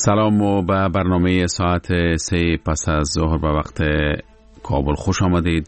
سلام و به برنامه ساعت 3 پس از ظهر به وقت کابل خوش آمدید.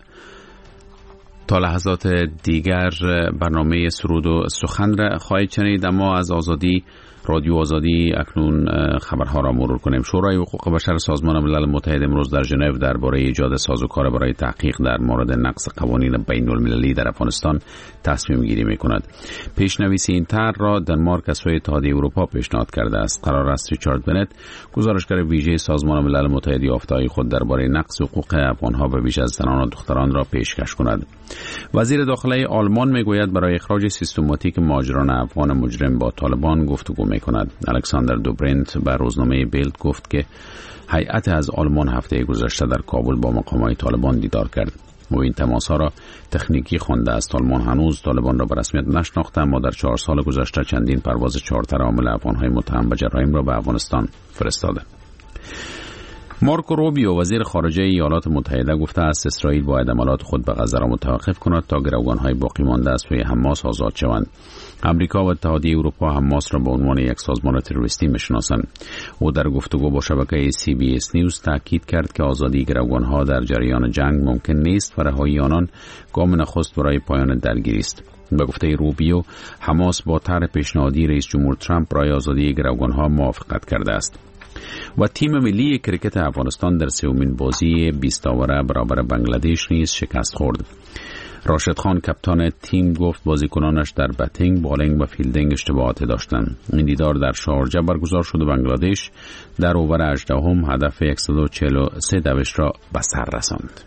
تا لحظات دیگر برنامه سرود و سخن را خواهید شنید، اما از آزادی رادیو آزادی اکنون خبرها را مرور کنیم. شورای حقوق بشر سازمان ملل متحد امروز در ژنو درباره ایجاد سازوکار برای تحقیق در مورد نقض قوانین بین المللی در افغانستان تصمیم گیری می کند. پیشنویس این طرح را دانمارک از سوی اتحادیه اروپا پیشنهاد کرده است. قرار است ریچارد بنت، گزارشگر ویژه سازمان ملل متحد، یافته‌های خود درباره نقض حقوق افغان‌ها به ویژه از زنان و دختران را پیشکش کند. وزیر داخلی آلمان میگوید برای اخراج سیستماتیک مهاجران افغان مجرم با طالبان گفتگو میکند. الکساندر دوبرنت به روزنامه بیلد گفت که هیئت از آلمان هفته گذشته در کابل با مقامات طالبان دیدار کرد. او این تماس‌ها را تکنیکی خوانده است. آلمان هنوز طالبان را به رسمیت نشناخته، اما در 4 سال گذشته چندین پرواز چارتر حامل افغان‌های متهم به جرایم را به افغانستان فرستاده. مارکو روبیو، وزیر خارجه ایالات متحده، گفته است اسرائیل باید عملات خود به غزه را متوقف کند تا گروگان‌های باقی مانده از سوی حماس آزاد شوند. امریکا و اتحادیه اروپا حماس را به عنوان یک سازمان تروریستی می‌شناسند. او در گفتگو با شبکه CBS نیوز تاکید کرد که آزادی گروگان‌ها در جریان جنگ ممکن نیست و رهایی آنان گام نخست برای پایان درگیری است. به گفته روبیو، حماس با طرح پیشنهادی رئیس جمهور ترامپ برای آزادی گروگان‌ها موافقت کرده است. و تیم ملی کرکت افغانستان در سومین بازی 20 اوره برابر بنگلادش نیز شکست خورد. راشد خان، کاپیتان تیم، گفت بازیکنانش در بتینگ، بالینگ و فیلدینگ اشتباهات داشتند. این دیدار در شارجه برگزار شد و بنگلادش در اوور 18 هدف 143 دوش را به سر رساند.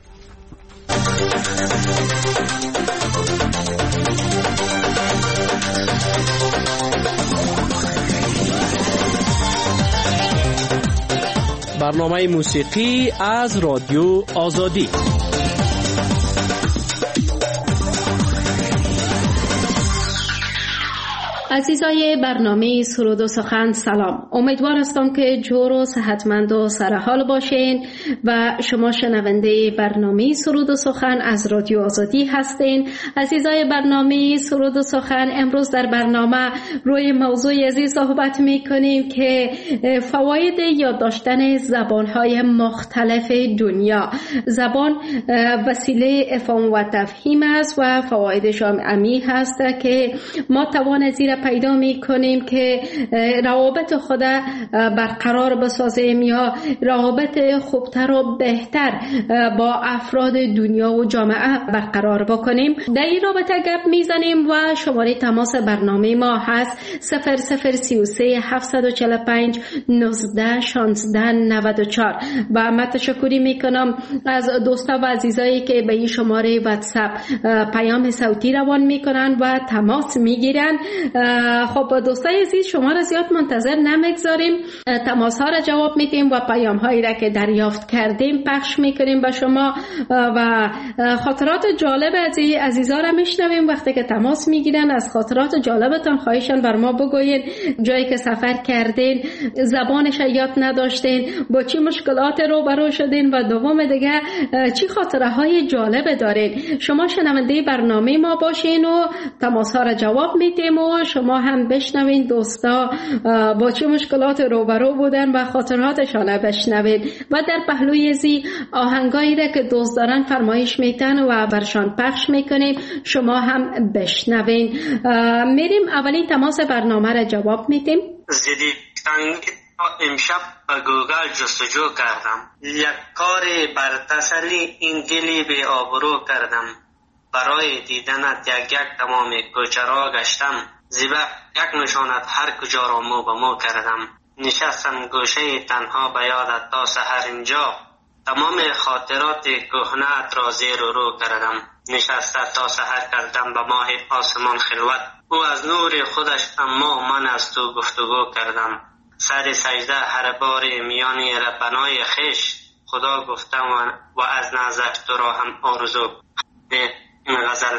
برنامه موسیقی از رادیو آزادی. عزیزای برنامه سرود و سخن، سلام. امیدوار هستم که جور و صحتمند و سرحال باشین و شما شنونده برنامه سرود و سخن از رادیو آزادی هستین. عزیزای برنامه سرود و سخن، امروز در برنامه روی موضوع عزیز صحبت میکنیم که فواید یاد داشتن زبانهای مختلف دنیا. زبان وسیله افهام و تفهیم است و فوایدش عمیق هست که ما توان زیر پیدا می کنیم که روابط خود برقرار بسازیم یا روابط خوبتر و بهتر با افراد دنیا و جامعه برقرار بکنیم. در این رابطه گپ میزنیم و شماره تماس برنامه ما هست 0033 745 19 16 94 و من تشکری میکنم از دوستا و عزیزایی که به این شماره واتساپ پیام صوتی روان میکنن و تماس میگیرن. خب دوستای عزیز، شما را زیاد منتظر نمیگذاریم، تماس ها را جواب میدیم و پیام هایی را که دریافت کردیم پخش میکنیم به شما و خاطرات جالب از عزیزا را میشنویم. وقتی که تماس میگیرن از خاطرات جالبتان خواهشان بر ما بگوین، جایی که سفر کردین، زبانش یاد نداشتین، با چی مشکلات روبرو شدین و دوم دیگه چی خاطره های جالب دارین. شما شنونده برنامه ما باشین و تماس ها را جواب میدیم و شما هم بشنوین دوستا با چه مشکلات روبرو بودن و خاطراتشان بشنوین و در پهلوی زی آهنگایی را که دوست دارن فرمایش میتن و برشان پخش میکنیم، شما هم بشنوین. میریم اولین تماس برنامه را جواب میدیم. امشب به گوگل جستجو کردم، یک کار بر تسلی این دلی به آبرو کردم، برای دیدنت یک تمام کوچه را گشتم، زیبا یک نشانت هر کجا را مو به مو کردم، نشستم گوشه تنها به یادت تا سحر اینجا، تمام خاطرات کهنه‌ات را زیر و رو کردم، نشسته تا سحر کردم به ماه آسمان خلوت، او از نور خودش اما من از تو گفتگو کردم، سر سجده هر بار میانی ربنای خش، خدا گفتم و از نظر تو را هم آرزو. این غزل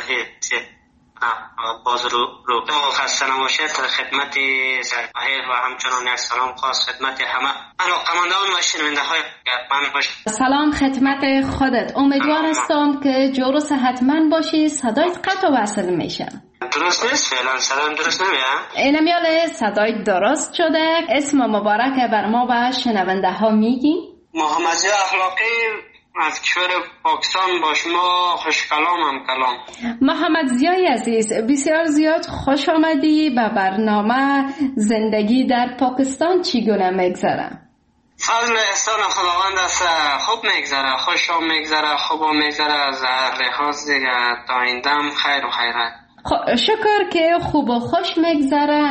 باز رو خسته نباشید. خدمت سرکاهی و همچنان یک سلام خاص خدمت همه علاقه‌مندان و شنونده های من باشید. سلام خدمت خودت. امیدوار هستم که جور و صحتمند باشی. صدایت قطع و وصل میشه. درست نیست، فعلا صدام درست نمیاد. اینمیال صدای درست شده. اسم مبارک بر ما و شنونده ها میگی؟ محمد ضیا اخلاقی از کشور پاکستان. با شما خوش کلامم کلام. محمد ضیای عزیز، بسیار زیاد خوش آمدی به برنامه. زندگی در پاکستان چگونه میگذره؟ فضل احسان خداوند است، خوب میگذره، خوشم میگذره، خوبم میگذره. از هر لحاظ دیگه تا ایندم خیر و خیرت. شکر که خوب و خوش میگذره.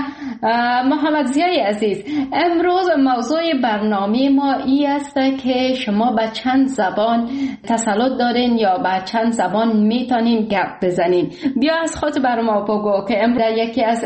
محمد ضیای عزیز، امروز موضوع برنامه ما ای است که شما به چند زبان تسلط دارین یا به چند زبان میتونین گپ بزنین. بیا از خود بر ما بگو که امروز یکی از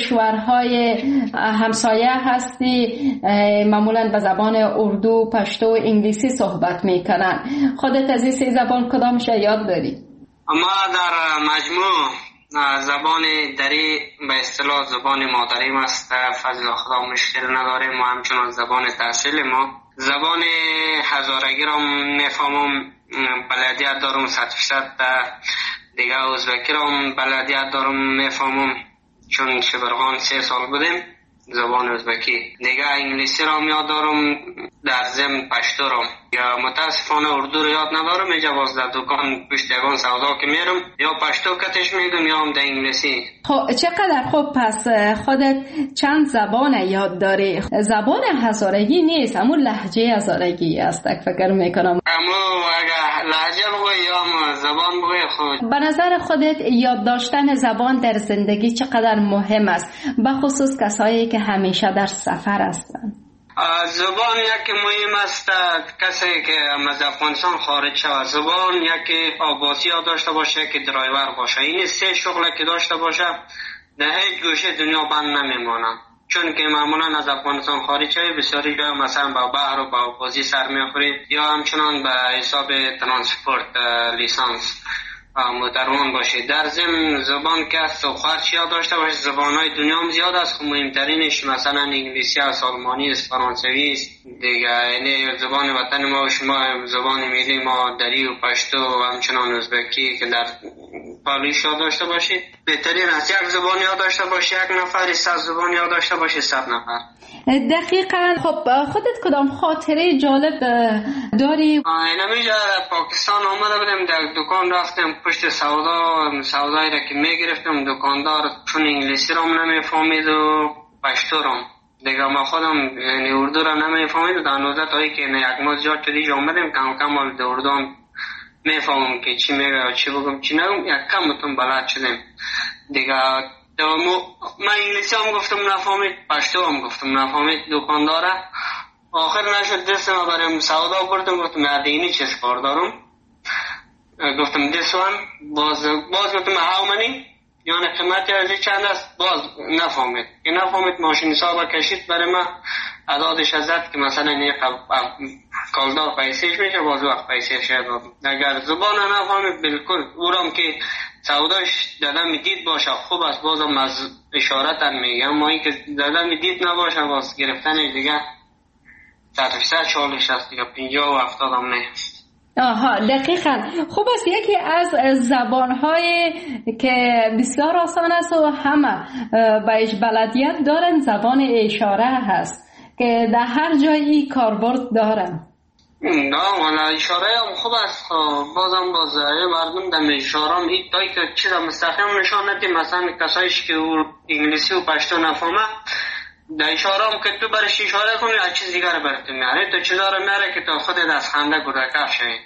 کشورهای همسایه هستی، معمولا به زبان اردو، پشتو و انگلیسی صحبت میکنن. خودت از این سه زبان کدامش یاد داری؟ اما در مجموع زبان دری به اصطلاح زبان مادریم است. فضل خدا مشکل نداره. ما همچنان زبان تحصیل ما زبان هزارگی را میفهمم، بلدیت دارم 100%. دیگه ازبکی را بلدیت دارم میفهمم، چون شبرغان 3 سال بودیم زبان ازبکی. دیگه انگلیسی را یاد دارم، در ضمن پشتو را. یا متاسفانه اردو رو یاد ندارم. اینجا باز در دکان پشت یگان سودا که میرم یا پشتو کتش میگم یا هم در انگلیسی. خب چقدر خوب. پس خودت چند زبان یاد داری. زبان هزارگی نیست، اما لهجه هزارگی است فکر میکنم. اما اگه لهجه بگوی یا زبان بگوی خود. به نظر خودت یاد داشتن زبان در زندگی چقدر مهم است، به خصوص کسایی که همیشه در سفر هستند؟ زبان یکی مهم است. کسی که از افغانستان خارج شود زبان یکی آباسی داشته باشه، یکی درایور باشه. این 3 شغل که داشته باشه در هیچ گوشه دنیا بند نمیمانه. چون که معمولا از افغانستان خارج شوی بسیاری جا مثلا با بحر و با بازی سر میخوری یا همچنان به حساب ترانسپورت لیسانس مدرمان باشه. در ضمن زبان که است و خارج یاد داشته باشه. زبانهای دنیا هم زیاد است، مهمترینش مثلا انگلیسی است، آلمانی است، فرانسوی است. دیگه یعنی زبان وطن ما و شما زبان ملی ما دری و پشتو و همچنان ازبکی که در پالیش یاد داشته باشید. بهترین است یک زبان یاد داشته باشه. یک نفر 100 زبان یاد داشته باشه 100 نفر. دقیقاً. خب خودت کدام خاطره جالب داری؟ اینمیجا پاکستان آمده بودم، در دکان رفتم پشت سودایی را که میگرفتم دکاندار چون انگلیسی را نمیفهمید و پشتو را دیگه ما خودم یعنی اردو را نمیفهمید. در نوزت هایی که یک ماه زیاد شدیج آمدیم کم کم در اردو هم میفهمم که چی میگه و چی بگم چی نگم. یک کم بتون بلد شدیم دیگه. من انگلیسی هم گفتم نفهمید، پشتو هم گفتم نفهمید دکانداره. آخر نشد دست ما بریم سودا بردم. گفتم اینی چیز کار دارم. گفتم this one. باز گفتم how many یعنی قیمتی ازی چند است. باز نفهمید که نفهمید. ماشین حساب کشید برای ما عدادش ازد که مثلا یک کالدار پیسیش میشه، باز وقت پیسیش داد. اگر زبان نفهمید بالکل اورم که سوداش دادم دید باشه خوب است، بازم از اشارت هم میگم. ما این که دادم دید نباشه باز گرفتنش دیگه 100% چالش است دیگه 50 و 70 هم نیست. آها دقیقاً. خوب است. یکی از زبان‌های که بسیار آسان است و همه بهش بلدیت دارن زبان اشاره هست که در هر جایی کاربرد دارن. نه والا اشاره هم خوب است. بازم باز مردم در اشاره هم هیچ تایی که چیز مستقیم نشان ندیم. مثلا کسایش که انگلیسی و پشتو نفهمه در اشاره هم که تو برش اشاره کنی از چیز دیگر برات میاره. تو چیزا رو میاره که تو خودت از خنده گرگه شوی.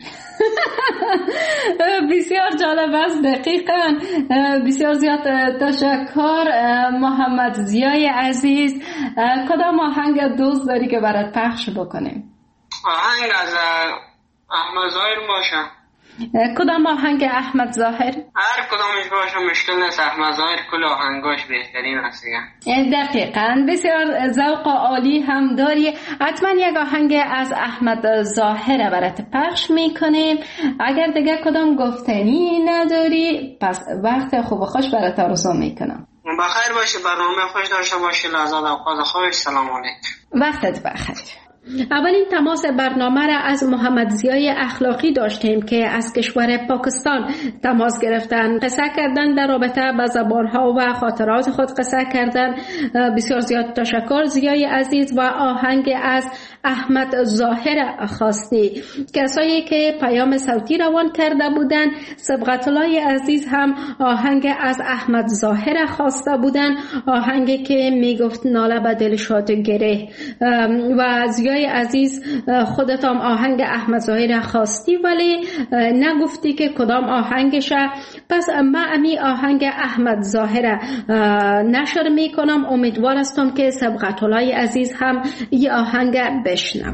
بسیار جالب است. دقیقاً. بسیار زیاد تشکر محمد ضیای عزیز. کدام آهنگ دوست داری که برات پخش بکنیم؟ آهنگ از احمد ظاهر باشه. کدام آهنگ احمد ظاهر؟ هر کدامش باشه مشکل نیست. احمد ظاهر کل آهنگاش بهترین است دیگه. دقیقاً. بسیار ذوق عالی هم داری. حتما یک آهنگ از احمد ظاهر برات پخش میکنیم. اگر دیگه کدام گفتنی نداری پس وقت خوب و خوش برات آرزو میکنم. بخیر باشی، برنامه خوش داشته باشی. لحظات اوقات خوش. سلام علیکم. وقتت بخیر. اولین تماس برنامه را از محمد ضیای اخلاقی داشتیم که از کشور پاکستان تماس گرفتن، قصه کردن در رابطه با زبانها و خاطرات خود قصه کردن. بسیار زیاد تشکر ضیای عزیز. و آهنگ از احمد ظاهر خواستی. کسایی که پیام صوتی روان کرده بودن، سبقت الله عزیز هم آهنگ از احمد ظاهر خواسته بودن، آهنگی که میگفت ناله به دل شاد گره. و ضیای عزیز خودت هم آهنگ احمد ظاهر خواستی ولی نگفتی که کدام آهنگشه. پس من امی آهنگ احمد ظاهر نشر میکنم. امیدوار هستم که سبقت الله عزیز هم یه آهنگ بشنوند.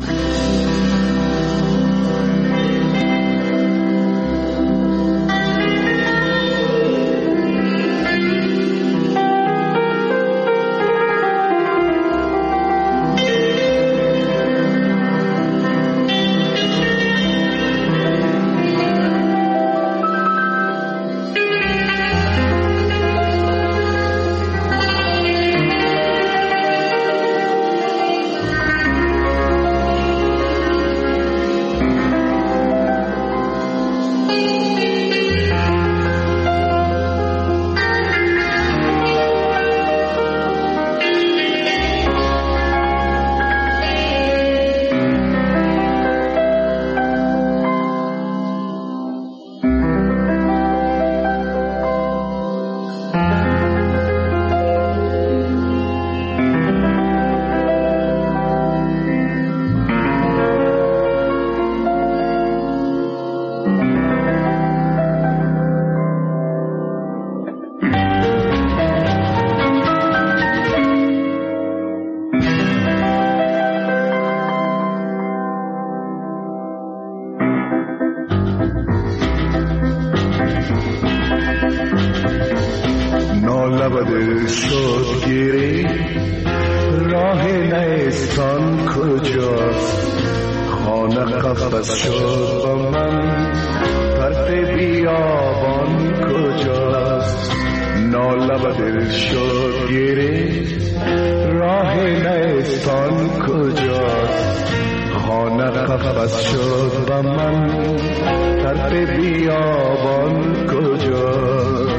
لبد شد گیری راه نیستان کجاست، خانه قفس شد با من طرف بیابان کجاست. نالبد شد گیری راه نیستان کجاست، خانه قفس شد با من طرف بیابان کجاست.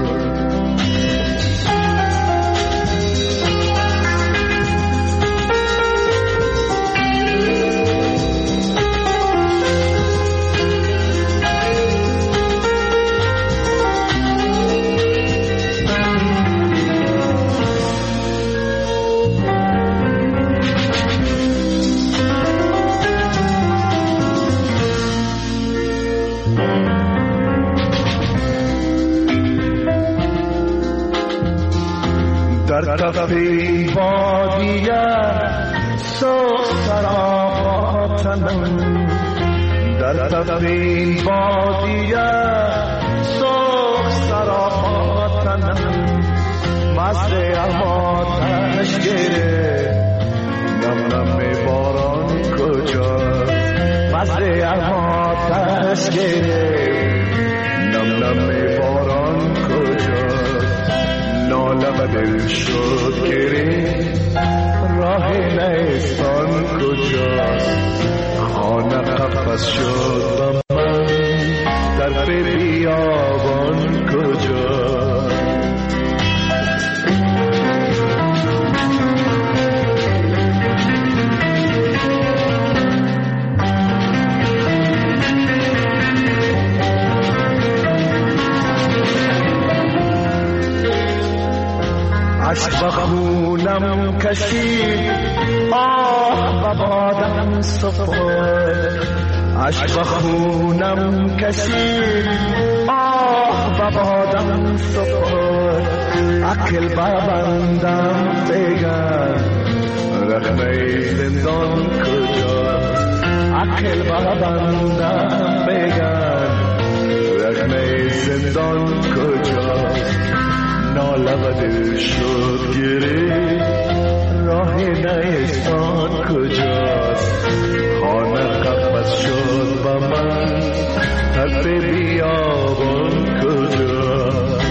در طرف این بادیه سوخ سراپاتنم، در طرف این بادیه سوخ سراپاتنم، مزه آتش گره نم نم باران کجا، مزه آتش گره نم نم باران کجا. ناله به دل شد گری راه نیستان کجاست، خانه قفس شد با من در بیابان کجاست. عشق بخونم کشید آه و بادم سفر، عشق بخونم کشید آه و بادم سفر. عقل ببندم بگم رخنه زندان کجاست، عقل ببندم بگم رخنه زندان کجاست. ناله و دل شد گری راه نیستان کجاست، خانه قفس شد با من طرف بیابان کجاست.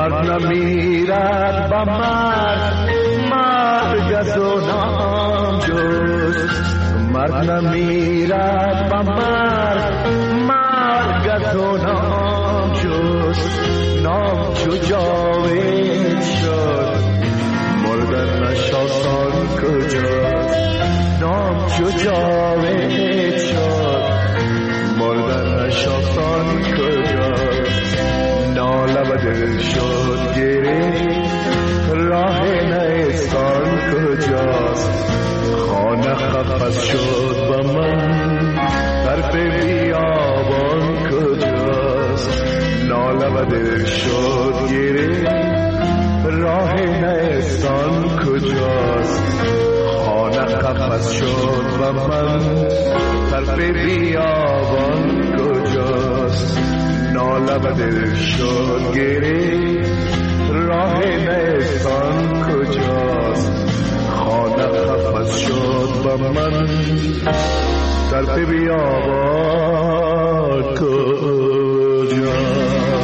مرد نمیرد به مرد، مرگ از او نام جز. مرد نمیرد به مرد، مرگ از او نام جز. نام چو جاوید شد، مردنش آسان کجاست. نام چو جاوید شد، مردنش آسان کجاست. ناله و دل شد گریخت، راه نیستان کجاست. خانه قفس شد به من، طرف بیابان کجاست. ناله و دل شد گریخت، راه نیستان کجاست. خانه قفس شد به من، طرف بیابان کجاست. ناله و دل شد گریخت، راه نیستان کجاست. خانه قفس شد به من، طرف بیابان کجاست.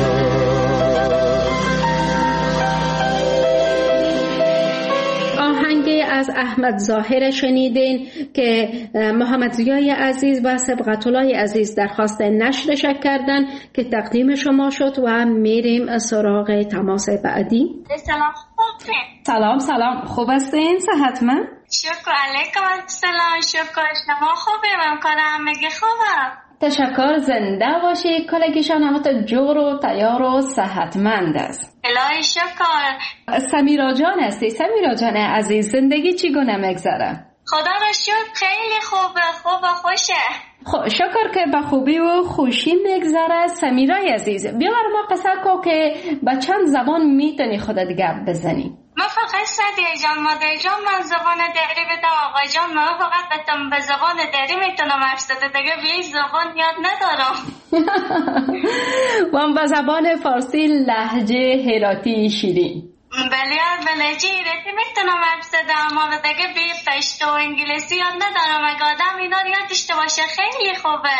از احمد ظاهر شنیدین که محمد ضیای عزیز و سبقت الله عزیز درخواست نشرش کردن که تقدیم شما شد و میریم سراغ تماس بعدی. سلام خوب هستین؟ صحتمند؟ شکر علیکم السلام. شکر شما خوبه؟ کارم میگه خوبه. تشکر، زنده باشی. کلگیشان همه تا جور و تیار و صحتمند است. الهی شکر. سمیرا جان هستی؟ سمیرا جان عزیز زندگی چگونه میگذره؟ خدا را شکر خیلی خوبه، خوشه. شکر که به خوبی و خوشی میگذره. سمیرای عزیز بیا بر ما قصه کو که با چند زبان میتونی خودت گپ بزنی؟ من فقط سعدی جان، مادر جان من زبان دری بدم، آقا جان من فقط به زبان دری میتونم حرف زدم، دیگه به زبان یاد ندارم. من به زبان فارسی لهجه هراتی شیرین. بله هراتی میتونم حرف زدم، اما دیگه به پشتو و انگلیسی یاد ندارم. اگه آدم اینا رو یاد داشته باشه خیلی خوبه.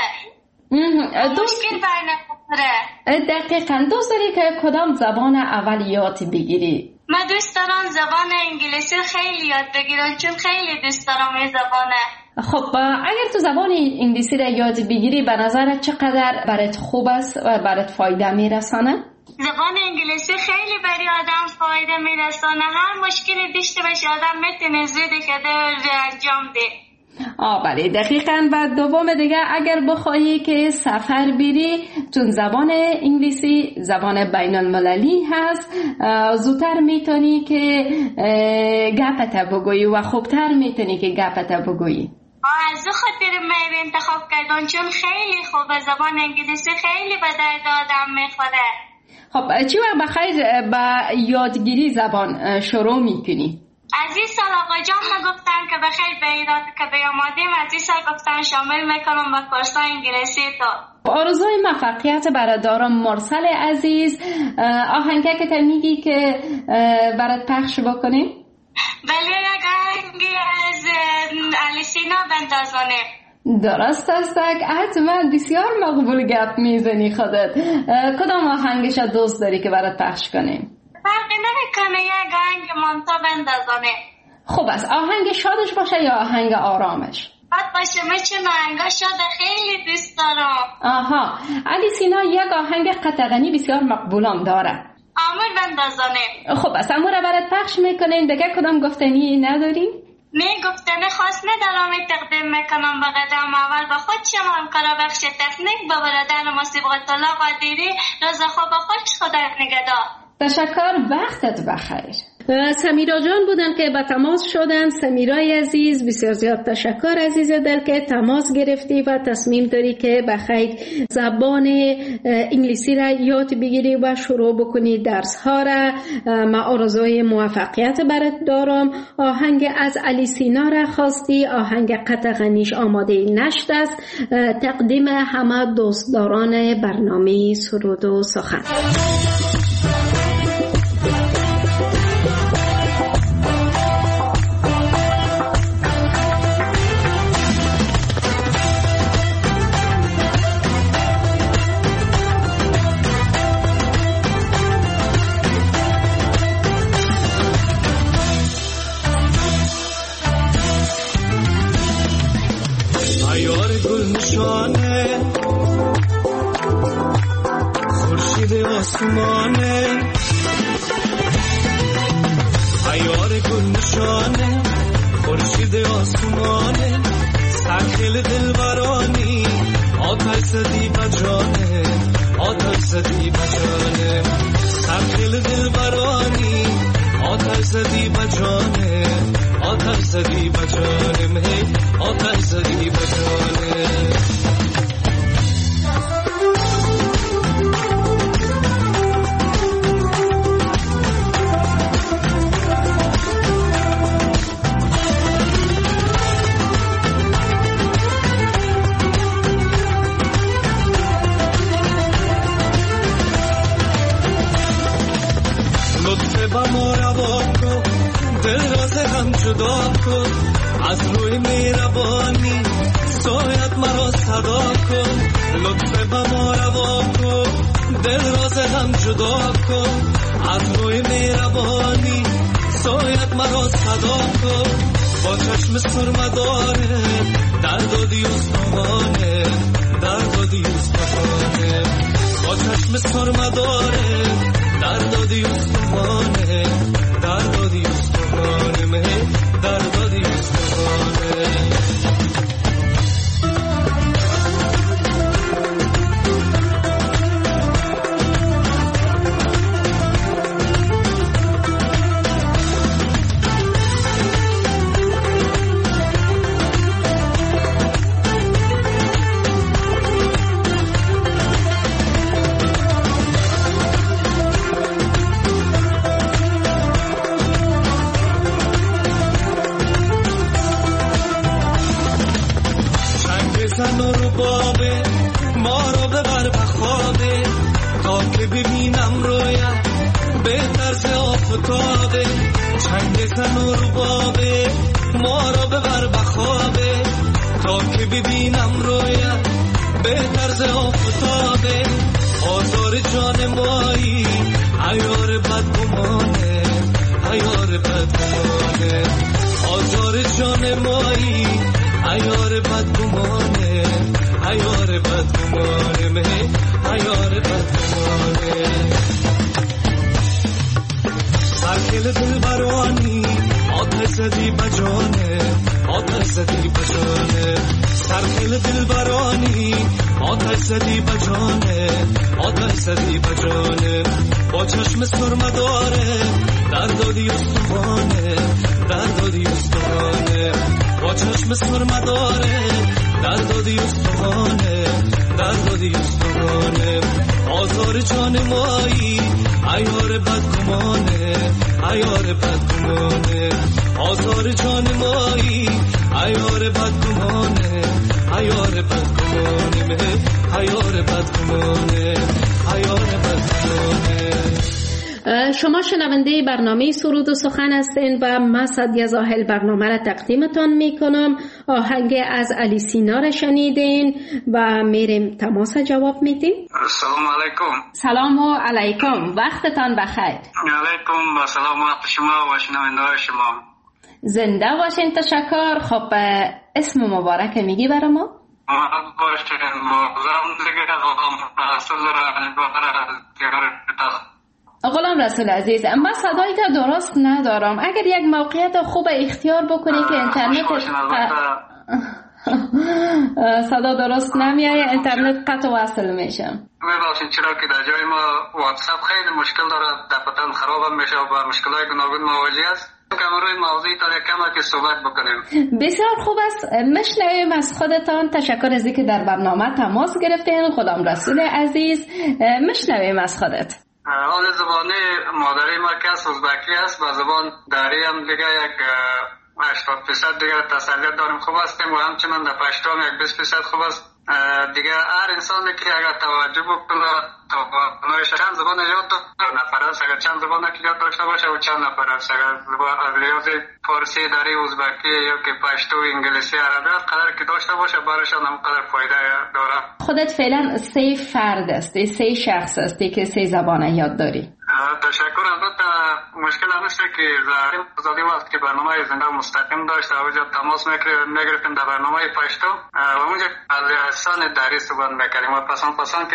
مشکل بر نمیخوره. دقیقاً. دوست داری که کدام زبان اول یاد بگیری؟ من دوست دارم زبان انگلیسی خیلی یاد بگیرم، چون خیلی دوست دارم این زبانه. خب اگر تو زبان انگلیسی را یاد بگیری به نظرت چقدر برات خوب است و برات فایده میرسانه؟ زبان انگلیسی خیلی برای آدم فایده میرسانه. هر مشکلی داشته باشه آدم میتونه زودی که انجام ده. بله دقیقاً. و دوم دیگه اگر بخواهی که سفر بری، چون زبان انگلیسی زبان بین المللی هست، زودتر میتونی که گپت بگویی و خوبتر میتونی که گپت بگویی. از خاطر میوه انتخاب کردن، چون خیلی خوبه. زبان انگلیسی خیلی به درد آدم میخوره. خب چی وقت بخیر با یادگیری زبان شروع میکنی؟ از این سال آقا جان ما گفتن که بخیر به ایراد که بیامادیم، از این سال گفتن شامل میکنم با کورسای انگلیسی تو. آرزوی موفقیت برای دارم. مرسل عزیز، آهنگه که میگی که برات پخش بکنیم؟ بله یک آهنگی از علی سینا بندازانه. درست است. حتما بسیار مقبول گپ میزنی خودت. کدام آهنگش دوست داری که برات پخش کنیم؟ فرقی نمیکنه، یک آهنگ مانتا بندازانه. خوب است. آهنگ شادش باشه یا آهنگ آرامش؟ شاد باشه. من چون آهنگا شاد خیلی دوست دارم. علی سینا یک آهنگ قطغنی بسیار مقبولم داره. آمور بندازانه. خوب است. امور برات پخش میکنیم. دیگه کدام گفتنی نداریم؟ نه گفتنه خاص ندارم. تقدیم میکنم به قدم اول به خود شما همکارا بخش تکنیک، به برادر ما سبقت الله قادری. روز خوب خوش، خدا نگهدار. تشکر، وقتت بخیر. سمیرا جان بودن که به تماس شدن. سمیرای عزیز بسیار زیاد تشکر عزیز دل که تماس گرفتی و تصمیم داری که بخیر زبان انگلیسی را یاد بگیری و شروع بکنی درس ها را. ما آرزوی موفقیت برات دارم. آهنگ از علی سینا را خواستی، آهنگ قطغنیش آماده نشد است. تقدیم همه دوستداران برنامه سرود و سخن. خورشید آسمانه عیار گل نشانه خورشید آسمانه سرخیل دلبرانی آتش زدی بجانه آتش زدی بجانه سرخیل دلبرانی آتش زدی بجانه آتش زدی بجانه آتش زدی بجانه با ما روا کن دل راز هم جدا کن از روی مهربانی سایت مرا صدا کن لطف با ما روا کن دل راز هم جدا کن از روی مهربانی سایت مرا صدا کن با چشم سرمداره دردادی استخوانه دردادی استخوانه با چشم سرمداره دردادی استخوانه دردادی استخوانه دردادی استخوانه شما شنونده برنامه سرود و سخن هستین و من سعدیه زاهل برنامه را تقدیمتان میکنم. آهنگ از علی سینا را شنیدین و میریم تماس جواب میدیم. السلام علیکم. سلام و علیکم، وقتتان بخیر. علیکم و سلام وقت شما و شنونده شما. زنده باشین. تشکر. خب اسم مبارک میگی برای ما؟ باشین موضوع دیگه غلام رسول عزیز، من صدایت درست ندارم. اگر یک موقعیت خوب اختیار بکنی که اینترنت صدا درست نمیایه، اینترنت قطع وصل میشه. میباشین چرا که در جای ما واتساپ خیلی مشکل داره، دفترم خراب میشه و با مشکلات گوناگون مواجه است. کم روی موضوعی تا کم که صحبت بکنیم. بسیار خوب است. مشنویم از خودتان. تشکر از اینکه در برنامه تماس گرفتین. غلام رسول عزیز، مشنویم از خودت. حال زبانی مادری ما که ازبکی است، با زبان داری هم دیگه یک 80% دیگه تسلیت داریم خوب هستیم و همچنان در پشتو هم یک 20% خوب است. دیگه هر انسانی که اگر توجه بکنه توانایش چند زبان یاد نفر است، اگر چند زبان که یاد داشته باشه و چند نفر است، اگر لیاز فارسی داری، ازبکی یا که پشتو، انگلیسی، عربی قدر که داشته باشه برایشان هم قدر فایده داره. خودت فعلا 3 فرد هستی، 3 شخص هستی که 3 زبان یاد داری. تشکر. البته مشکل هست که زادی وقت که برنامه زنده مستقیم داشت اونجا تماس میگرفتیم در برنامه پشتو و اونجا از احسان داری صحبت میکردیم و پسند که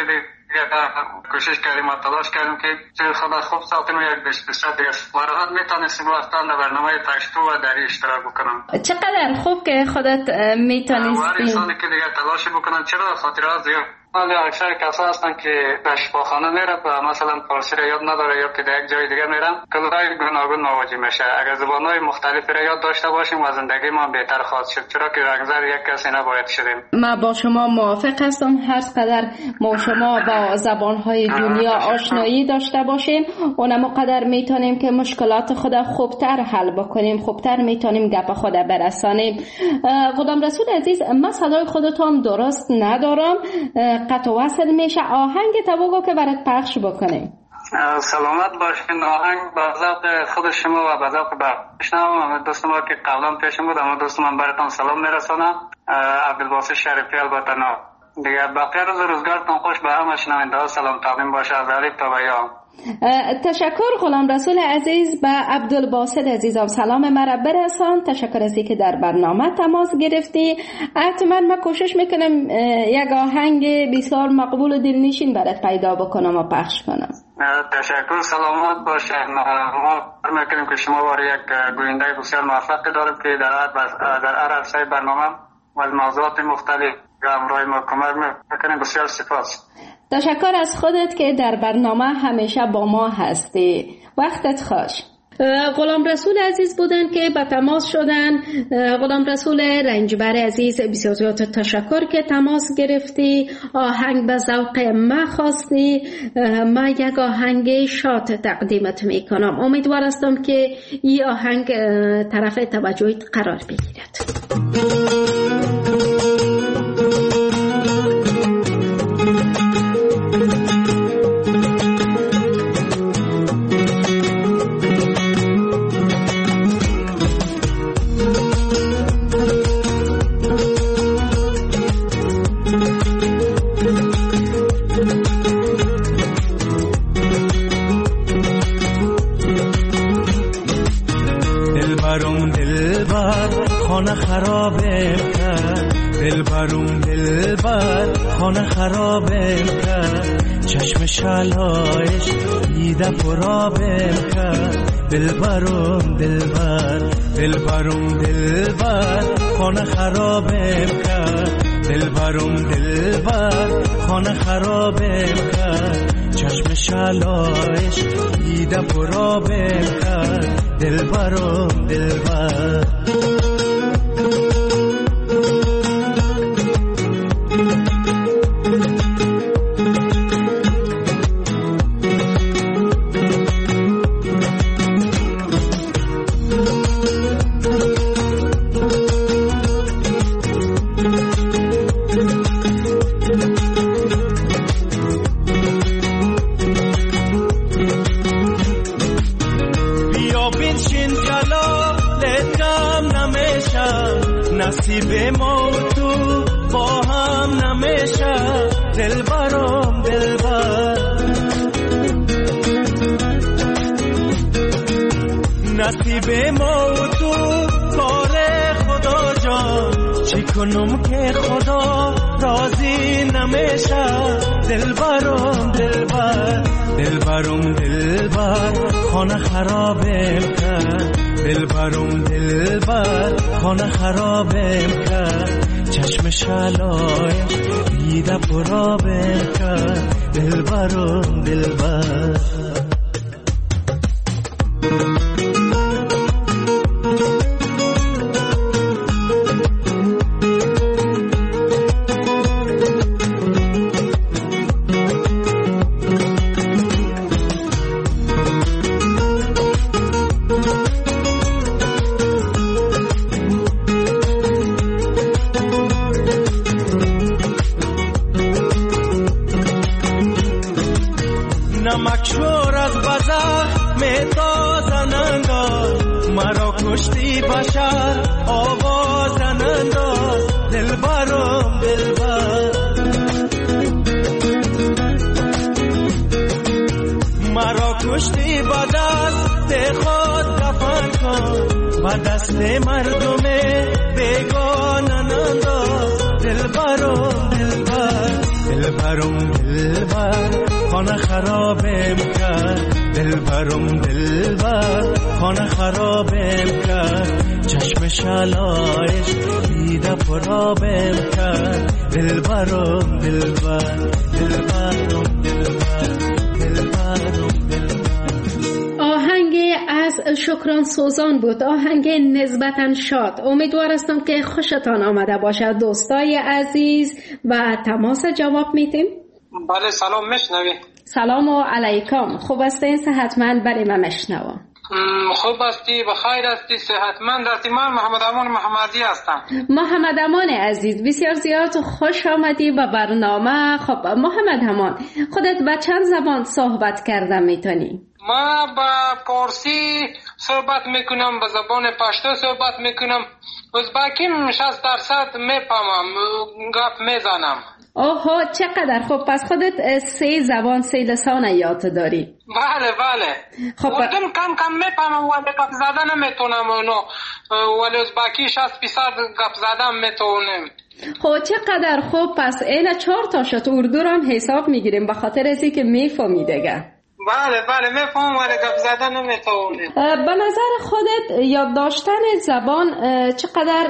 کوشش کردیم و تلاش کردیم که چه خدا خوب ساختیم و یک بشت دیگه فرهاد میتونستیم وقتا در برنامه پشتو و دری اشتراک بکنم. چقدر خوب که خودت میتونستی وارثانی که دیگه تلاش بکنن، چرا خاطرات زیاد ولی اکثر کسا هستن که به شفاخانه میره و مثلا فارسی را یاد نداره یا که در یک جای دیگه میرن کلهای گوناگون مواجه میشه. اگر زبانهای مختلفی را یاد داشته باشیم و زندگی ما بهتر خواهد شد، چرا که رنگزر یک کسی نباید شدیم. ما با شما موافق هستم. هر قدر ما شما با زبانهای دنیا آشنایی داشته باشیم اونم قدر میتونیم که مشکلات خود خوبتر حل بکنیم، خوبتر میتونیم گپ خود برسانیم. غلام رسول عزیز، من صدای خودتون درست ندارم، قطع وصل میشه. آهنگ تو که برات پخش بکنیم. سلامت باشین. آهنگ با ذوق خود شما و با ذوق بشنوم. دوست ما که قبلا پیشم بود، اما دوست من براتون سلام میرسونم. عبدالباسط شریفی البته نه دیگه. بقیه روزگارتون خوش. به همه شنونده ها سلام تقدیم باشه از الف تا به یا. تشکر غلام رسول عزیز. به عبدالباسط عزیزم سلام مرا برسان. تشکر از اینکه در برنامه تماس گرفتی. حتما من کوشش میکنم یک آهنگ بسیار مقبول و دلنشین برات پیدا بکنم و پخش کنم. تشکر. سلامت باشین. ما میکنیم که شما وارد یک گوینده بسیار موفق داریم که در هر عرصه برنامه و موضوعات مختلف همراه ما کمک میکنیم. بسیار سپاس. تشکر از خودت که در برنامه همیشه با ما هستی. وقتت خوش. غلام رسول عزیز بودن که به تماس شدن. غلام رسول رنجبر عزیز، بسیار زیاد تشکر که تماس گرفتی. آهنگ به ذوق ما خواستی. ما یک آهنگ شاد تقدیمت میکنم. امیدوار هستم که این آهنگ طرف توجهت قرار بگیرد. خانه خرابم کرد، چشم شلایش دیده پرابم کرد. دلبرم دلبر، دلبرم دلبر، خانه خرابم کرد. دلبرم دلبر، خانه خرابم کرد. چشم شلایش دیده پرابم کرد. دلبرم دلبر. نصیب ما تو با هم نمیشه. دلبرم دلبر، نصیب ما تو کار خدا جان. چی کنم که خدا راضی نمیشه. دلبرم دلبر، دلبرم دلبر، خانه خرابم کرد. دلبرم دلبر، خانه خرابم کرد. چشم شلایش دیده پرابم کرد. دلبرم دلبر. نمکشور از بزخ میتازنند، مرا کشتی بشر آوازنند. دلبرم دلبر، مرا کشتی با دست خود دفن کن. با دست مردم بیگانند. دلبرم دلبر، دلبر دلبرم دلبر خانه خرابم کرد، دلبرم دلبر خانه خرابم کرد، چشم شلایش دیده پرابم کرد، دلبرم دلبر دلبرم دلبر دلبرم دلبر. آهنگ از شکران سوزان بود، آهنگ نسبتاً شاد. امیدوار هستم که خوشتان آمده باشد دوستای عزیز و تماس جواب میتیم. بله سلام میشنوی؟ سلام و علیکم، خوب هستین؟ صحتمند؟ بله من میشنوم. خوب هستی؟ بخیر هستی؟ صحتمند هستی؟ من محمد امان محمدی هستم. محمد امان عزیز بسیار زیاد خوش آمدی به برنامه. خب محمد امان، خودت به چند زبان صحبت کردن میتونی؟ ما با پارسی صحبت میکنم، به زبان پشتو صحبت میکنم، ازبکیم 60% میفهمم، گپ میزنم. اوه چقدر خوب، پس خودت 3 زبان 3 لسان یاد داری؟ بله بله. خب اردم کم کم میفهمم ولی گپ زدن نمیتونم، ولی ازبکی 60% گپ زدن میتونم. خب چقدر خوب، پس این 4 تا شد اردو رو هم حساب میگیریم به خاطر ازی که میفهمی دیگه. بله بله میفهمم ولی گپ زدن نمیتونم. به نظر خودت یاد داشتن زبان چقدر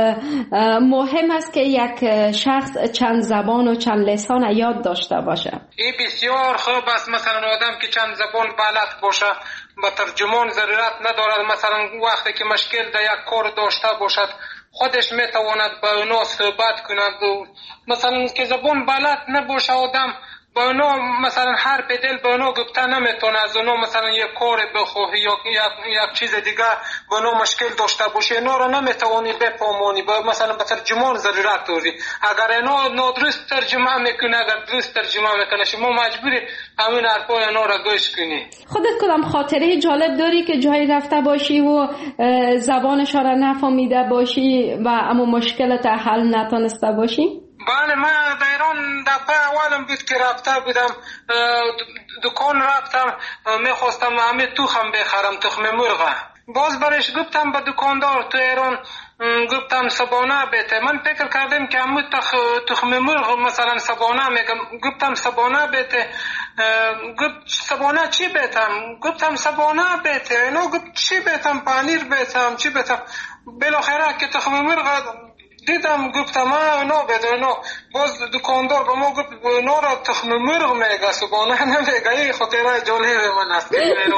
مهم است که یک شخص چند زبان و چند لسان یاد داشته باشه؟ این بسیار خوب است. مثلا آدم که چند زبان بلد باشه با ترجمان ضرورت ندارد. مثلا وقتی که مشکل در یک کار داشته باشد خودش میتواند با اونا صحبت کند. مثلا که زبان بلد نباشه آدم با اونا مثلا حرف دل با اونا گفته نمیتونه، از اونا مثلا یک کار بخواهی یا یک چیز دیگه با اونا مشکل داشته باشی، اونا رو نمیتونی بفهمونی، مثلا به ترجمان ضرورت داری. اگر اونا نادرست ترجمه میکنه، اگر درست ترجمه میکنه، شما مجبوری همین حرفای اونا رو گوش کنی. خودت کدام خاطره جالب داری که جایی رفته باشی و زبانش را نفهمیده باشی و اما مشکلت حل نتونسته باشی؟ بله من در ایران دفعه اولم بود که رفته بودم دکان، رفتم میخواستم همه تخم بخرم، تخم مرغ. باز برش گفتم به دکاندار تو ایران، گفتم سبانه بیته. من فکر کردم که همه تخم مرغ مثلا سبانه میگم، گفتم سبانه بیته. گفت سبانه چی بیتم؟ گفتم سبانه بیته. اینو گفت چی بیتم؟ پنیر بیتم چی بیتم؟ بالاخره که تخم مرغ دیدم گفتم نه بده نه. باز دکاندار به ما گفت نه را تخم مرغ میگه، سبانه نمیگه. این خاطره جالب من است.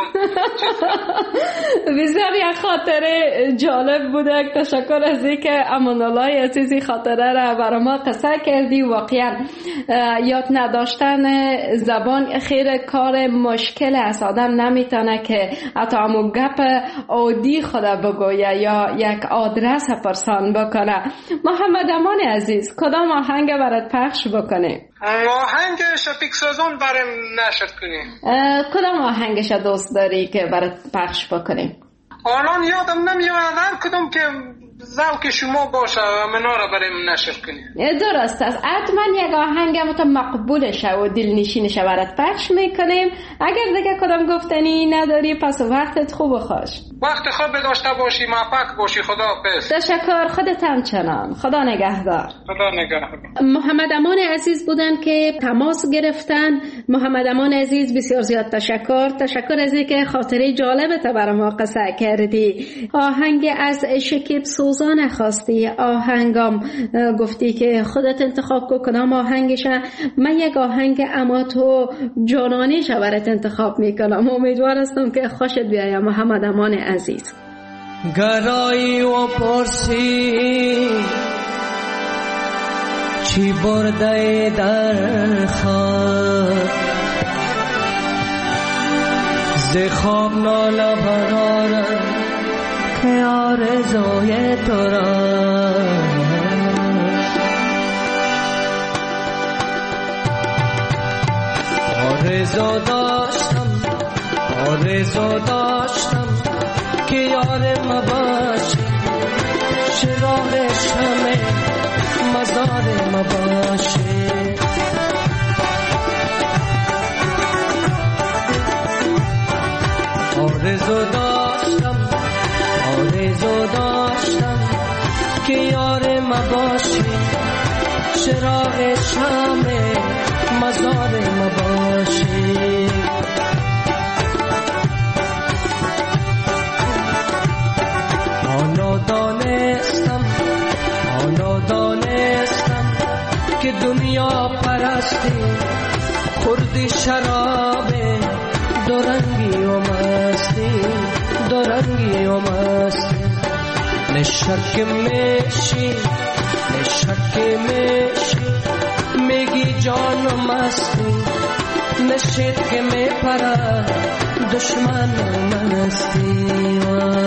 بسیار یک خاطره جالب بوده. تشکر از اینکه امان الله عزیزی خاطره را برای ما قصه کردی. واقعا یاد نداشتن زبان خیر کار مشکل است. آدم نمیتونه که حتی همون گپ عادی خود بگویه یا یک آدرس پرسان بکنه. محمد امان عزیز کدام آهنگ برات پخش بکنه؟ آهنگ شفیق سازان برام نشر کنی. کدام آهنگش دوست داری که برات پخش بکنه؟ الان یادم نمیاد هر کدوم که ذوق شما باشه منا را برام نشر کنی. درست است. حتما یک آهنگ مقبولشه و دلنشینشه برات پخش میکنیم. اگر دیگه کدام گفتنی نداری پس وقتت خوب و خوش. وقت خوب داشته باشی، موفق باشی. خدا حافظ. تشکر. خودت همچنان. خدا نگهدار. خدا نگهدار. محمد امان عزیز بودن که تماس گرفتن. محمد امان عزیز بسیار زیاد تشکر. تشکر از اینکه خاطره جالبت برای ما قصه کردی. آهنگ از شکیب سوزان خواستی، آهنگام گفتی که خودت انتخاب کدام آهنگشه. من یک آهنگ اما تو جانانیش برات انتخاب میکنم. امیدوار هستم که خوشت بیاید محمد امان عزیز. گرایی و پرسی چی برده در خواب، ز خواب ناله برارم که آرزوی تو را. آرزو داشتم که یار ما باشی، چراغ شمع مزار ما باشی. آرزو داشتم که یار ما باشی، چراغ شمع مزار ما باشی. حالا دانستم که دنیا پرستی خوردی شرابه دورنگی و مستی نشک میشی میگی جان و مستی نشید که میپره دشمن و مستی.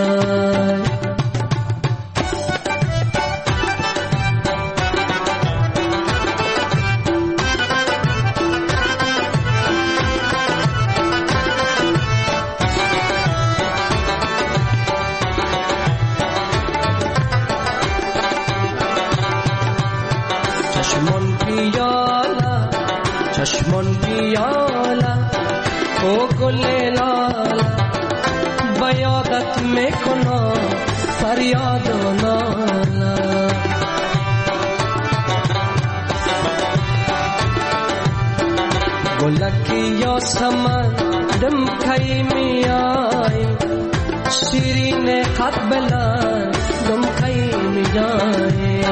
چشمون پیالا او گل لالا بیادت میکنم فریاد و نالا. گلکی یا سمن دم کی میای شیرین خط بلند دم کی میای.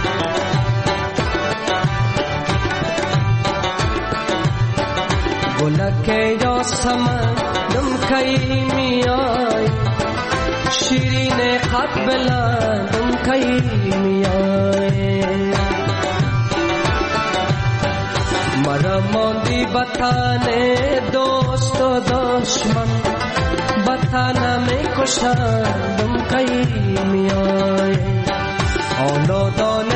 گلک یا سمن دم کی میای شیرین خط بلند دم کی میای. مرا ماندی بطن دوست و دشمن بطن می کشند دم کی میای. حالا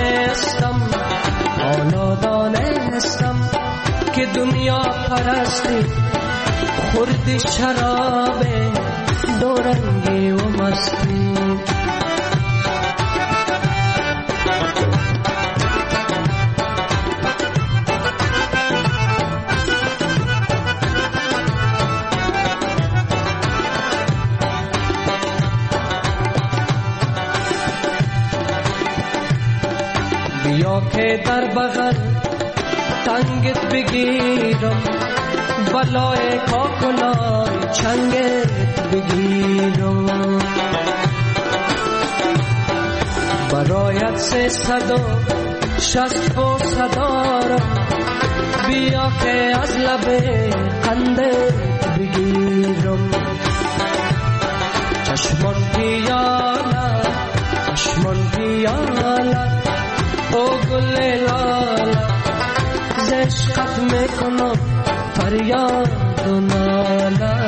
دانستم که دنیا پرستی خوردی شراب دورنگی و مستی. بیا که در بغل تنگت بگیرم بلای کاکلای چنگت بگیرم. برایت 360 بوسه دارم بیا که از لب قندت بگیرم. چشمون پیالا او گل لالا عشقت میکنم فریاد و ناله.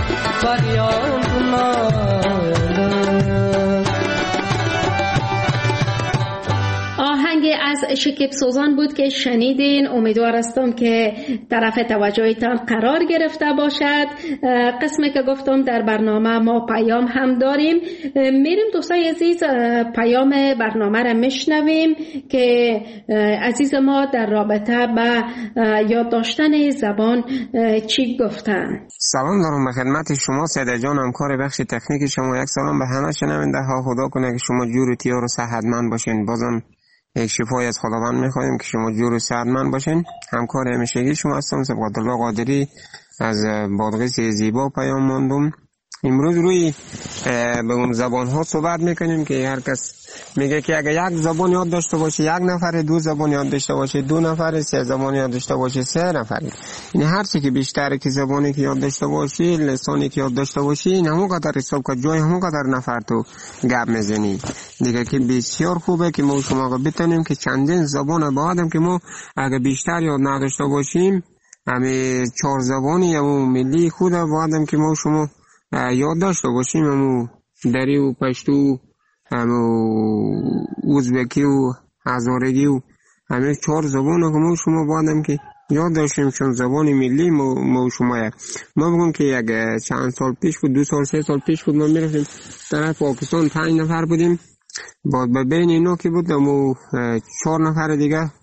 آهنگ از شکیب سوزان بود که شنیدین. امیدوار هستم که طرف توجهتان قرار گرفته باشد. قسمی که گفتم در برنامه ما پیام هم داریم. میریم دوستای عزیز پیام برنامه را میشنویم که عزیز ما در رابطه با یاد داشتن زبان چی گفتن. سلام دارم به خدمت شما سیده جان، همکار بخش تکنیک شما. یک سلام به همه شنونده ها. خدا کنه که شما جور و تیار و صحتمند باشین. بازم یک شفای از خداوند میخوایم که شما جور و صحتمند باشین. همکار همیشگی شما هستم سبقت الله قادری از بادغیس زیبا پیام ماندم. امروز روی به اون زبان ها صحبت میکنیم که هر کس میگه که اگر یک زبان یاد داشته باشه، یک نفر دو زبان یاد داشته باشه، دو نفر سه زبان یاد داشته باشه، سه نفر. این هر چی که بیشتر که زبانی که یاد داشته باشی، لسانی که یاد داشته باشی، این همون قدر حساب که جای همون قدر نفر تو گپ میزنی دیگه، که بسیار خوبه که ما شما بتونیم که چندین زبان بعدم که ما اگر بیشتر یاد نداشته باشیم، همه 4 زبانی همون ملی خود بعدم که ما شما یاد داشته باشیم، همون دری و پشتو، همون ازبکی و هزارگی و همه 4 زبان که ما شما بعدم که یاد داشتیم، چون زبان ملی ما شما ما بگم که یک چند سال پیش بود، 2 سال 3 سال پیش بود، ما میرفتیم طرف پاکستان 5 نفر بودیم، بعد به بین اینا که بود ما 4 نفر دیگه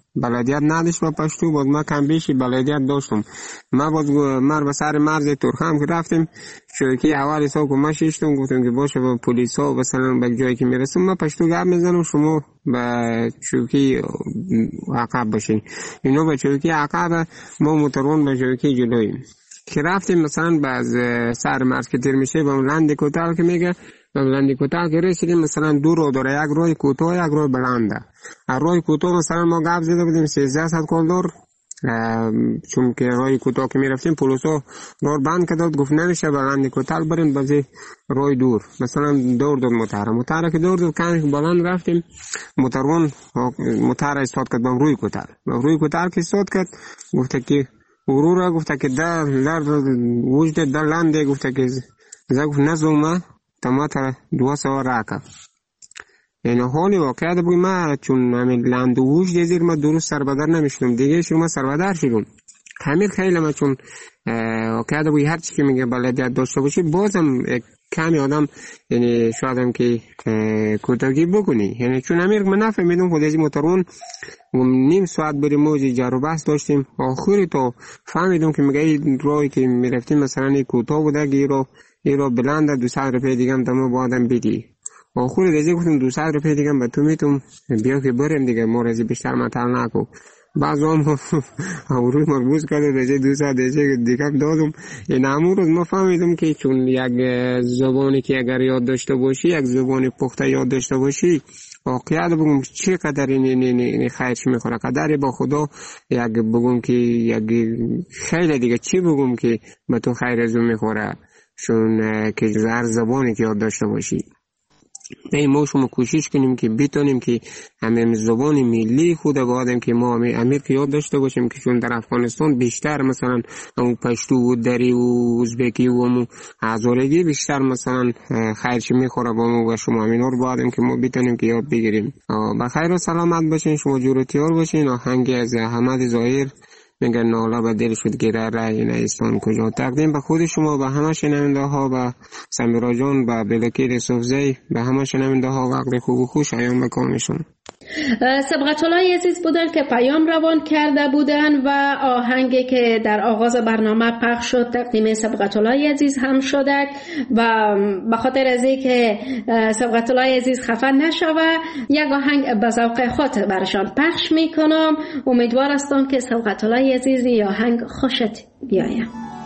بلدیت نداشت با پشتو، باز ما کم بیشی بلدیت داشتم. ما باز مر به سر مرز ترخم که رفتیم شوکی اول حساب که ما شیشتم گفتم که باشه با پلیس ها مثلا به جایی که میرسیم ما پشتو گپ میزنم شما به چوکی عقب باشین. اینو به چوکی عقب ما موترون به چوکی جلویم که رفتیم مثلا باز سر مرز که تیر میشه با لند کوتاه که میگه لند کوتاه که رسیدیم مثلا دو رو داره، یک روی کوتاه یک روی بلنده. روی کوتاه مثلا ما گپ زده بودیم 1300 کلدر، چون که روی کوتاه که میرفتیم پلیسا راه بند کرد گفت نمیشه بلند کوتاه بریم بازی روی دور مثلا دور داد موتر که دور داد کانش بلند رفتیم موتر استاد کرد با روی کوتاه که استاد کرد گفت که ورورا گفت که در وجود در لنده گفت که گفت نزومه تماتر 200 راکا. یعنی حالی واقعیت بگوی ما چون همین لند و وجود زیر ما درست سربدر نمیشنم دیگه شما سربدر شدم همین خیلی ما چون واقعیت بگوی هر چی که میگه بلدیت داشته باشی بازم کمی آدم یعنی شاید هم که کوتاهی بکنی. یعنی چون امیر من نفهمیدم خود از موترون نیم ساعت بریم موجی جر و بحث داشتیم آخری تا فهمیدم که میگه این راهی که میرفتیم مثلا کوتاه بوده که این رو بلنده 200 روپیه دیگه هم تمام با آدم بدی. آخری رزی گفتم 200 روپیه دیگه به تو میتونم بیا که بریم دیگه ما رزی بیشتر مطل نکو. بعض هم روی مربوط کرده رزی 200 دیگه دادم. این همون روز ما فهمیدم که چون یک زبانی که اگر یاد داشته باشی یک زبانی پخته یاد داشته باشی واقعیت بگم چقدر این خیرش میخوره قدری با خدا یک بگم که یک خیلی دیگه چی بگم که به تو خیر ازو میخوره چون که هر زبانی که یاد داشته باشی. ما شما کوشش کنیم که بتونیم که همین زبان ملی خود آدم که ما امیر که یاد داشته باشیم که چون در افغانستان بیشتر مثلا اون پشتو و دری و ازبکی و همون هزارگی بیشتر مثلا خیرش میخوره با ما و شما همین رو آدم که ما بتونیم که یاد بگیریم. بخیر و سلامت باشین، شما جورتیار باشین. آهنگی از احمد ظاهر میگن نالا به دل شد گیره رای نیستان کجا تقدیم به خود شما به همه شنونده ها و سمیرا جان و بلکیر صوفزی به همه شنونده ها وقت خوب و خوش ایام بکامشون. سبقت‌الله عزیز بودن که پیام روان کرده بودن و آهنگی که در آغاز برنامه پخش شد تقدیم سبقت‌الله عزیز هم شده و به خاطر از اینکه سبقت‌الله عزیز خفه نشوه یک آهنگ به ذوق خاطر برشان پخش میکنم. امیدوار هستم که سبقت‌الله عزیز این آهنگ خوشت بیاید.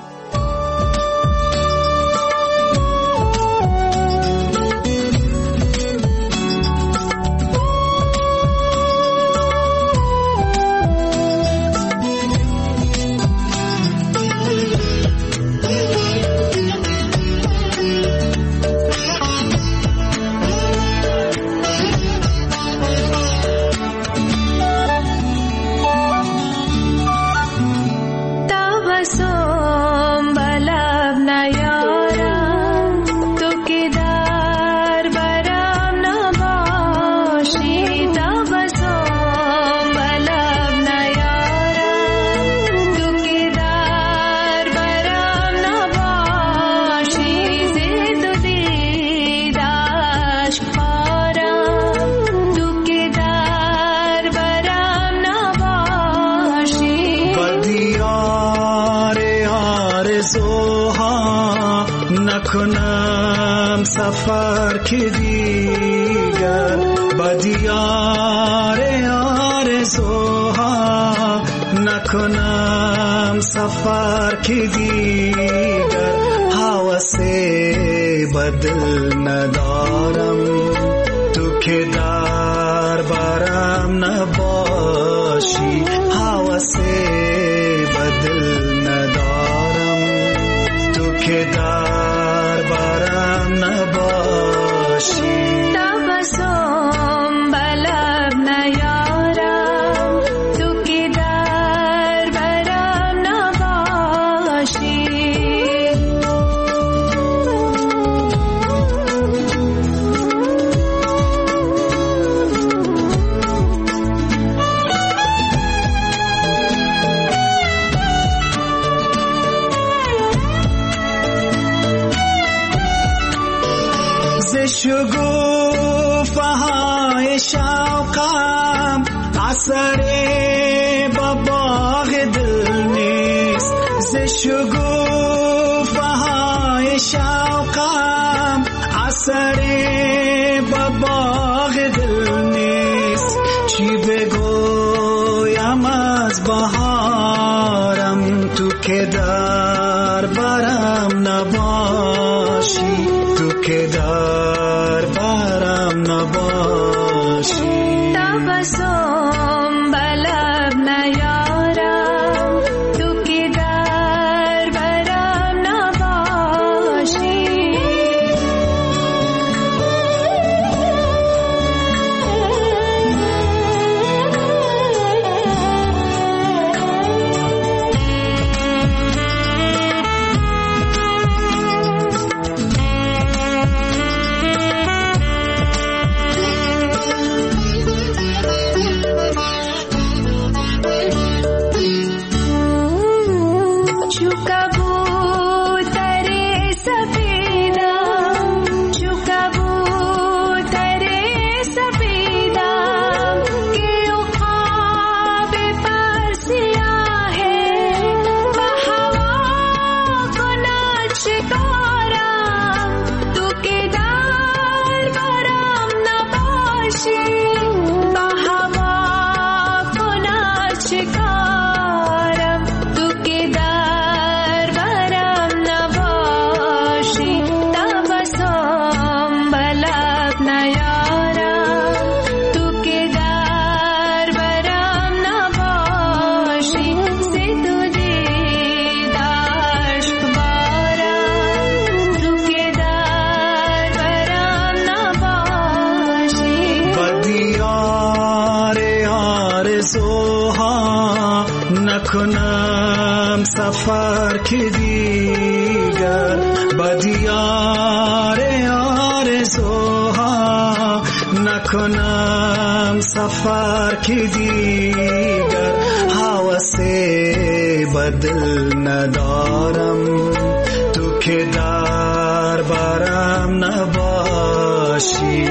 نکنم سفر که دیگر با دیار آرزوها نکنم سفر که دیگر حوث بدل ندارم تو که در برم نباشی حوث بدل ندارم تو که در برم نباشی تبسم بلب نیارم تو که در برم نباشی شگو های شوقم اثر با باغ دل نیست ز شگوفه های شوقم اثر با باغ دل نیست چی بگویم از بهارم تو که در برم نباشی تو که در برم نباشی تبسم بلب نیارم تو که در برم نباشی نکنم سفر که دیگر با دیار آرزوها نکنم سفر که دیگر هوس بدل ندارم تو که در برم نباشی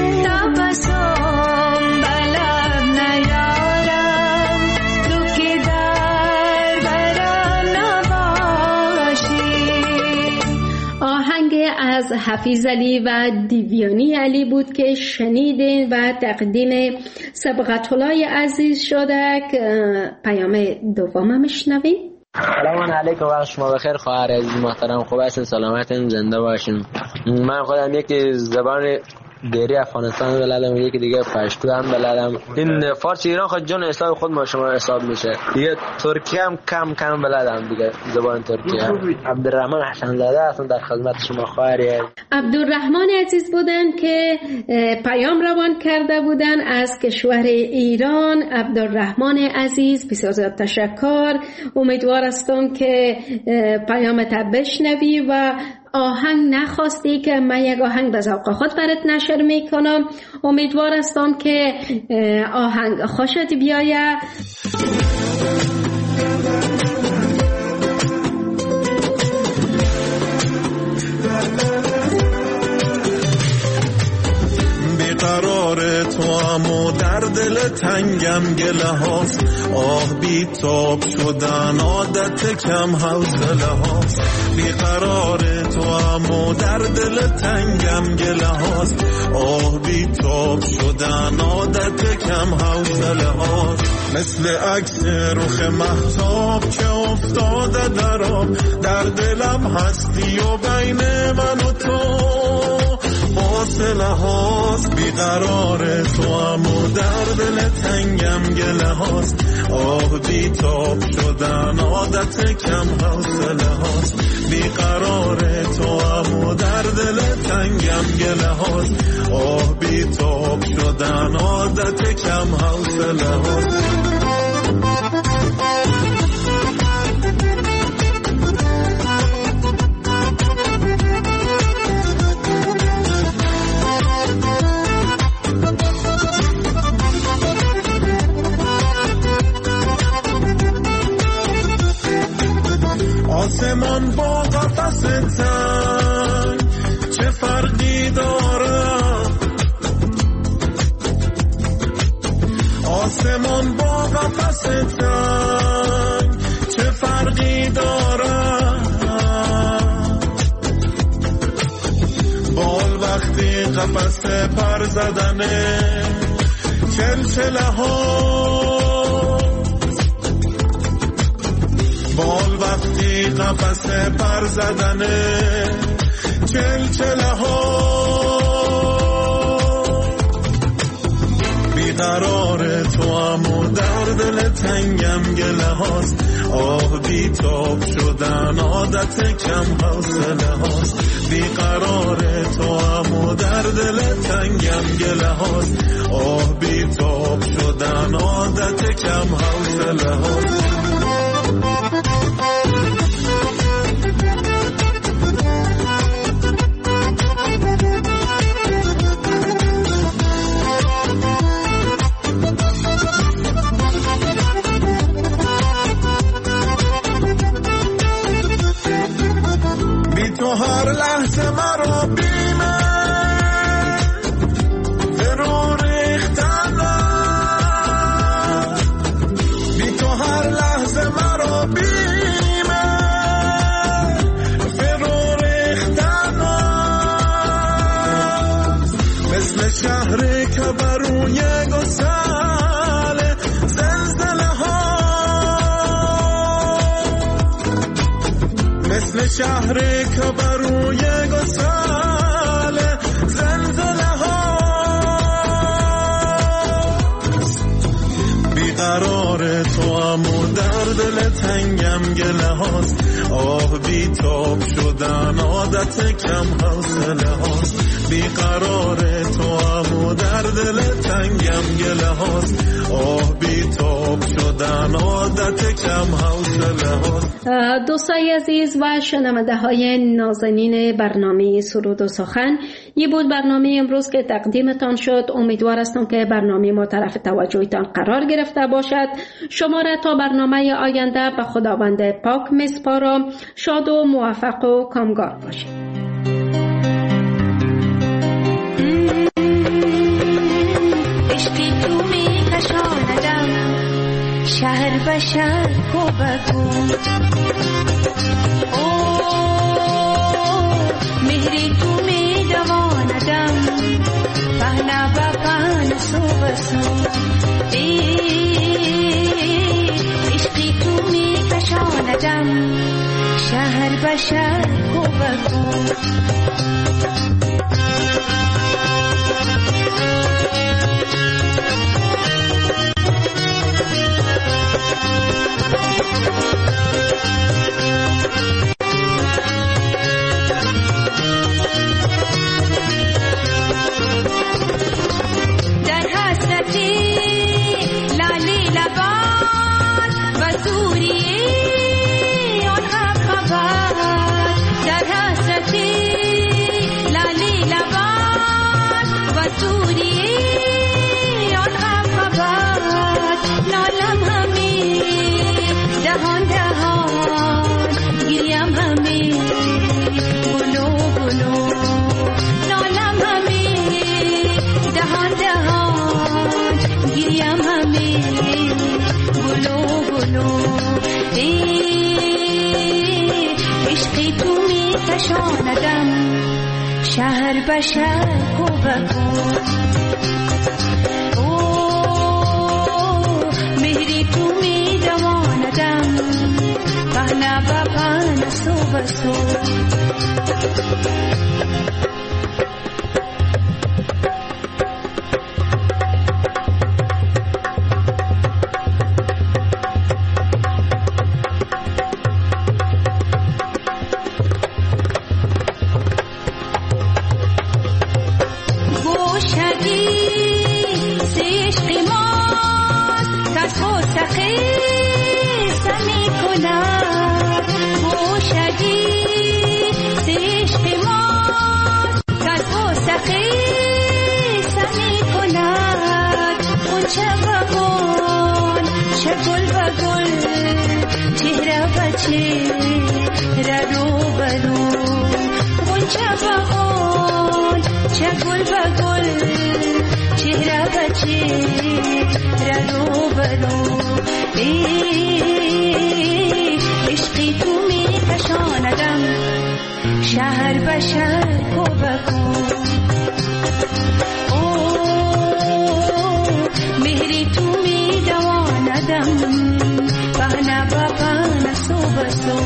از حفیظ علی و دیویانی علی بود که شنیدین و تقدیم سبقت الله عزیز شده. پیام دوم میشنویم. سلام علیکم و شما بخیر خواهر عزیز محترم، خوب هستین، سلامتین، زنده باشین. من خودم یکی زبان دیری افغانستان بلدم، یکی دیگه پشتو هم بلدم. این فارسی ایران خود جون حساب خود ما شما حساب میشه. دیگه ترکی هم کم بلدم دیگه، زبان ترکی هم. عبدالرحمن حسن زاده هستم در خدمت شما خواهری. عبدالرحمن عزیز بودن که پیام روان کرده بودن از کشور ایران. عبدالرحمن عزیز بسیار زیاد تشکر. امیدوار هستم که پیامت بشنوی و آهنگ نخواستی که من یک آهنگ به ذوق خود برات نشر میکنم. امیدوار هستم که آهنگ خوشت بیاید. بیقرار تو امو در دل تنگم گله هاست، آه بی تاب شدن عادت کم حوصله هاست. بیقرار تو امو در دل تنگم گله هاست، آه بی تاب شدن عادت کم حوصله هاست. مثل عکس رخ مهتاب که افتاده در آب، در دلم هستی و بین من و تو فاصله هاست. بیقرار تو امو در دل تنگم گله هاست، آه بی تاب شدن عادت کم حوصله هاست. بیقرار تو امو در دل تنگم گله هاست، آه بی تاب شدن عادت کم حوصله هاست. آسمان با قفس تنگ چه فرقی داره، قفس پر زدنه چلچله ها بال وقتی قفس پر زدنه چلچله ها بیقرار تو هم و در دل تنگم گله هاست آه بیتاب شدن عادت کم حوصله هاست بیقرار تو هم و در دل تنگم گله هاست آه بیتاب شدن عادت کم حوصله هاست هر لحظه مرا بیمه فرو ریختن بی تو هر لحظه مرا بیمه فرو ریختن مثل شهری که بروی گسل زلزله ها مثل شهری که بروی گسل زلزله ها بیقرار تو هم و در دل تنگم گله هاست آه بیتاب شدن عادت کم حوصله هاست بیقرار تو هم و در دل تنگم گله هاست آه بیتاب شدن عادت کم حوصله هاست. دوستای عزیز و شنونده های نازنین برنامه سرود و سخن، یه بود برنامه امروز که تقدیمتان شد. امیدوار هستم که برنامه ما طرف توجهتان قرار گرفته باشد. شما را تا برنامه آینده به خداوند پاک میسپارم. شاد و موفق و کامگار باشید. شهر به شهر کو بگو مهری تو می دواندم پهنا با پهن سو بسو عشقی تو می کشاندم شهر به شهر کو بگو شهر به شهر کو بگو مهری تو می دواندم پهنا با پهن سو بسو شهر به شهر کوبکن مهری تو می دواندم پهنه با پهنه سو بسو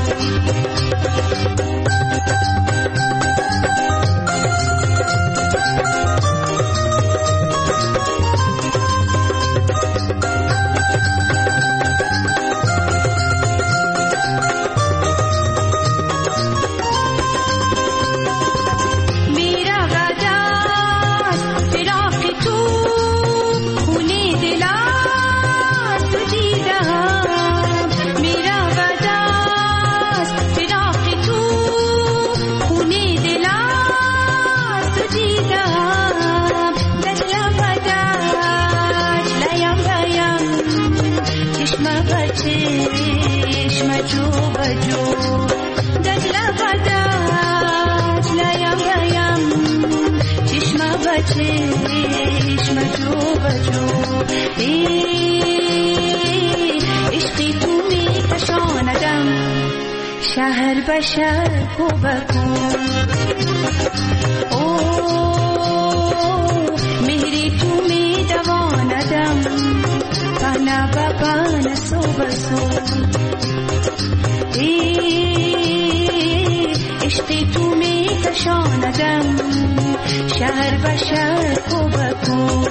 عشقی تو می کشاندم شهر به شهر کوبکن مهری تو می دواندم پهنه به پهنه سو بسو عشقی تو می کشاندم شهر به شهر کوبکن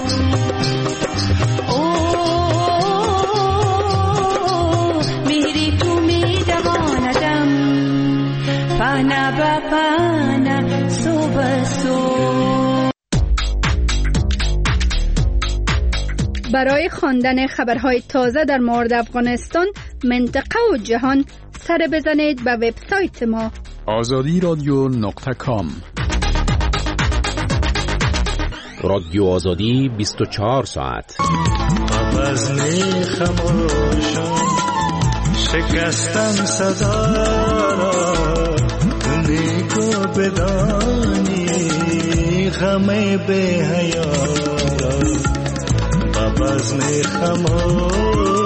مهری تو می دواندم پهنه به پهنه سو بسو. برای خواندن خبرهای تازه در مورد افغانستان، منطقه و جهان سر بزنید به وبسایت ما azadiradio.com. رادیو آزادی 24 ساعت. وزن خموشم شکستم صدا را نیکو بدانی غم به حیا را وزن خموشم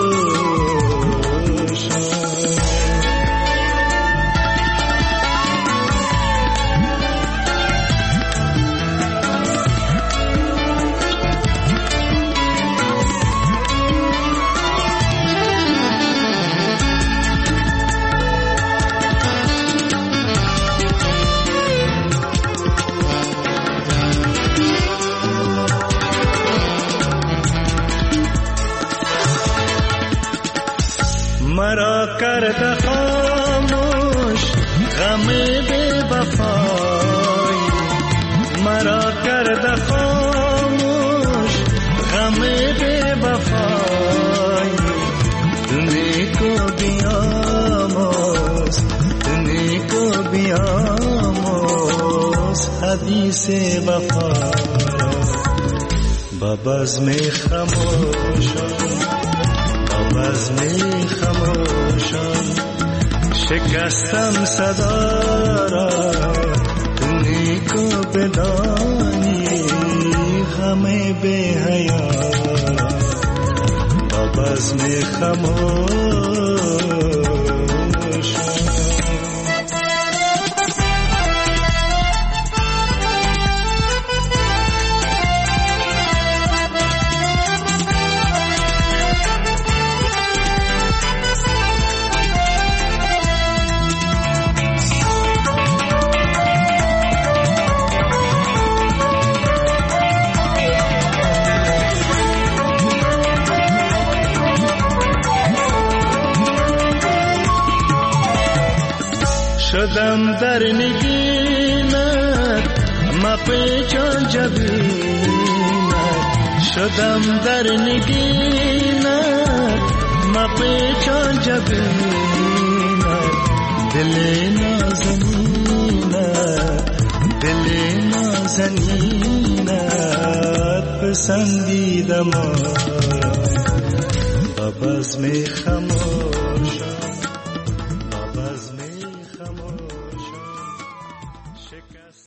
مرا کرد خاموش غم بی وفای مرا کرد خاموش غم بی وفای نیکو بیاموز حدیث وفا با بزم خموشم بزم خموشم شکستم صدا را نیکو بدانی غم به حیا با بزم خموشم شدم در نگینت مپیچان جبینت شدم در نگینت مپیچان جبینت دل نازنینت پسندیدم با بزم خموش